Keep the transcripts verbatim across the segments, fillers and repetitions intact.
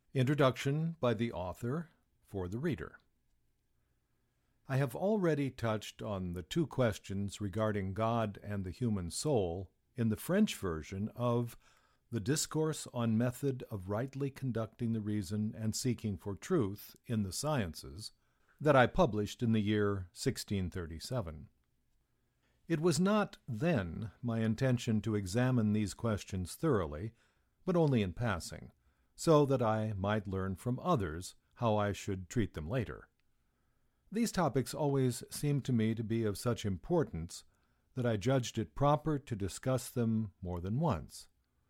Introduction by the author for the reader. I have already touched on the two questions regarding God and the human soul in the French version of The Discourse on Method of Rightly Conducting the Reason and Seeking for Truth in the Sciences that I published in the year sixteen thirty-seven. It was not then my intention to examine these questions thoroughly, but only in passing, so that I might learn from others how I should treat them later. These topics always seemed to me to be of such importance that I judged it proper to discuss them more than once.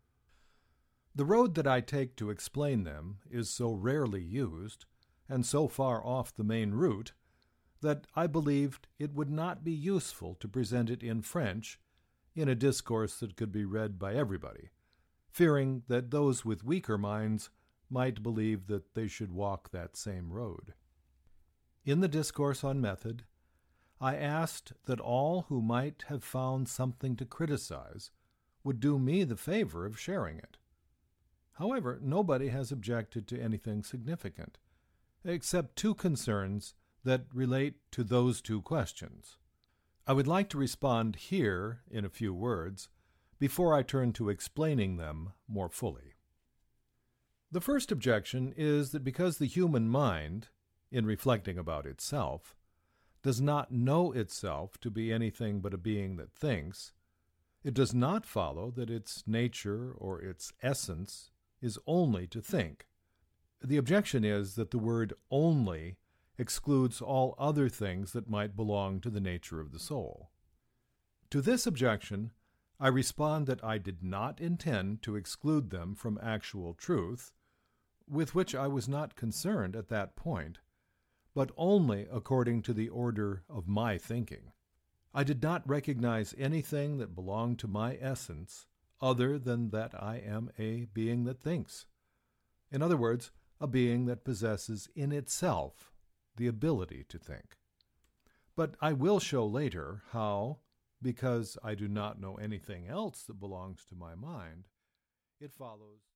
The road that I take to explain them is so rarely used, and so far off the main route, that I believed it would not be useful to present it in French in a discourse that could be read by everybody, fearing that those with weaker minds might believe that they should walk that same road. In the Discourse on Method, I asked that all who might have found something to criticize would do me the favor of sharing it. However, nobody has objected to anything significant, except two concerns that relate to those two questions. I would like to respond here in a few words before I turn to explaining them more fully. The first objection is that because the human mind, in reflecting about itself, does not know itself to be anything but a being that thinks, it does not follow that its nature or its essence is only to think. The objection is that the word only excludes all other things that might belong to the nature of the soul. To this objection, I respond that I did not intend to exclude them from actual truth, with which I was not concerned at that point, but only according to the order of my thinking. I did not recognize anything that belonged to my essence other than that I am a being that thinks. In other words, a being that possesses in itself the ability to think. But I will show later how, because I do not know anything else that belongs to my mind, it follows